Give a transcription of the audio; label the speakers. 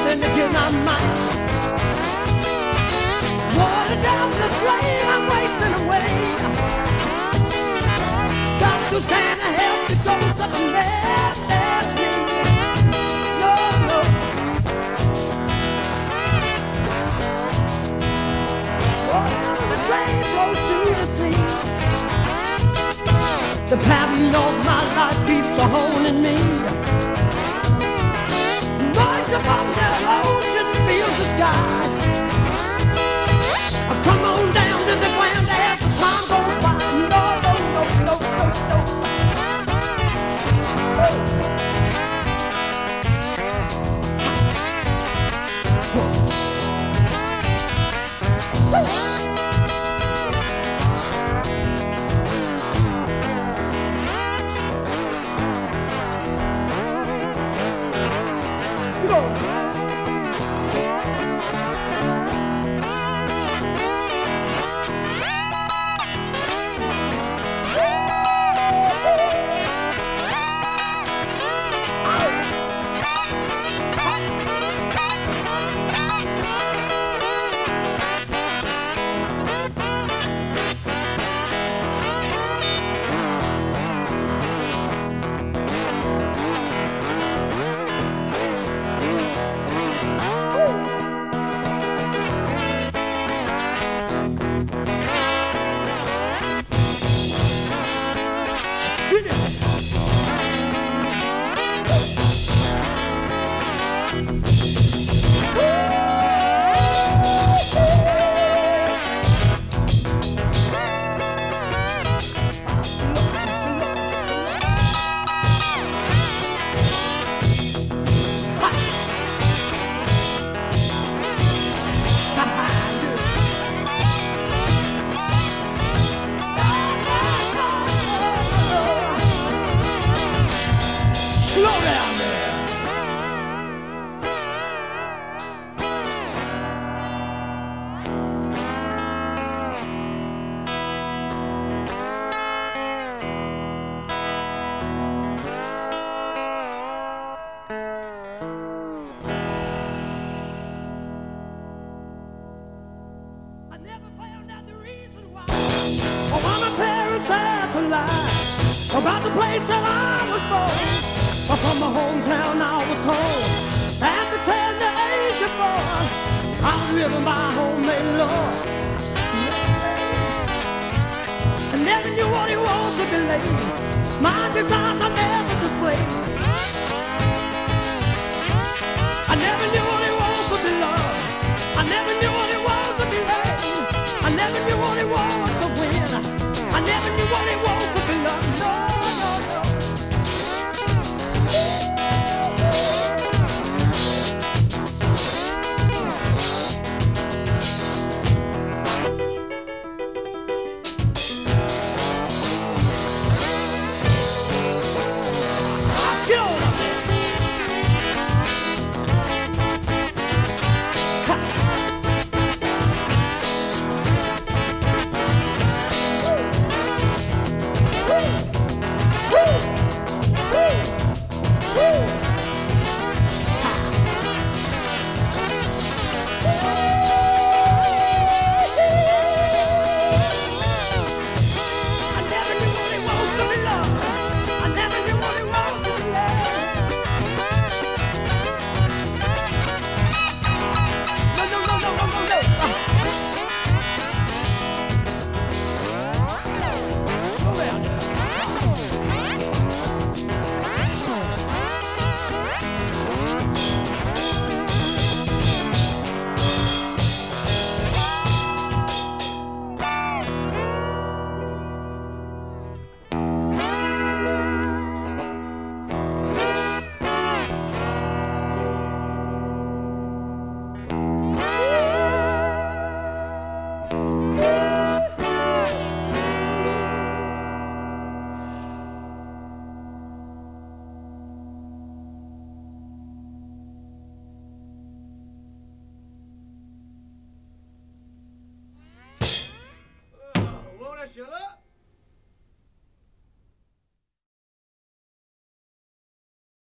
Speaker 1: something to get my mind. Water down the drain, I'm wasting away. Doctors can't help the ghost of a man. That's me. No, no. Water down the drain flows to the sea. The pattern of my life keeps a holding me. Rise above the ocean, feels the sky. Come on down to the ground as the time goes by. No, no, no, no, no, no. About the place that I was born, from my hometown I was home. At the tender age of 4, I was living by homemade law. I never knew what it was to be late. My desires I never displayed. I never knew what it was to be loved. I never knew what it was to be loved. I never knew what it was to win. I never knew what it was